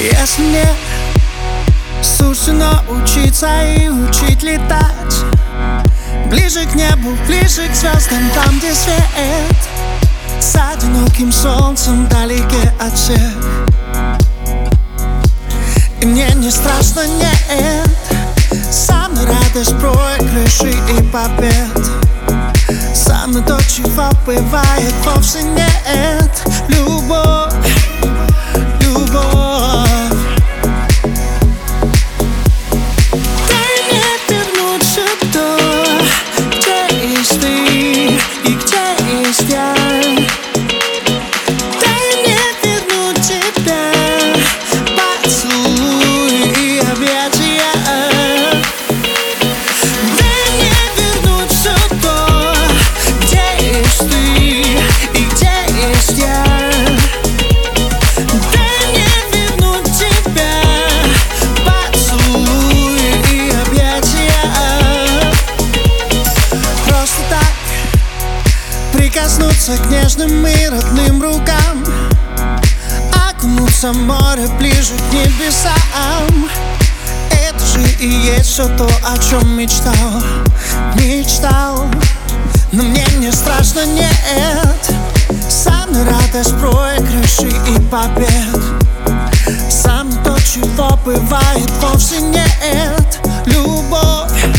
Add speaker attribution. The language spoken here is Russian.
Speaker 1: Если мне суждено учиться и учить летать ближе к небу, ближе к звездам, там, где свет, с одиноким солнцем вдалеке от всех. И мне не страшно, нет, со мной радость проигрышей и побед. Со мной то, чего бывает вовсе нет. Любовь, любовь. Дай мне вернуться туда, где есть ты и где есть я. Дай мне вернуть тебя, поцелуй и объятия. Дай мне вернуться туда, где есть ты и где есть я. Дай мне вернуть тебя, поцелуй и объятия. Просто так прикоснуться к нежным и родным рукам, окунуться в море ближе к небесам. Это же и есть все то, о чем мечтал, мечтал. Но мне не страшно, нет, со мной радость проигрышей и побед. Со мной то, чего бывает вовсе нет. Любовь,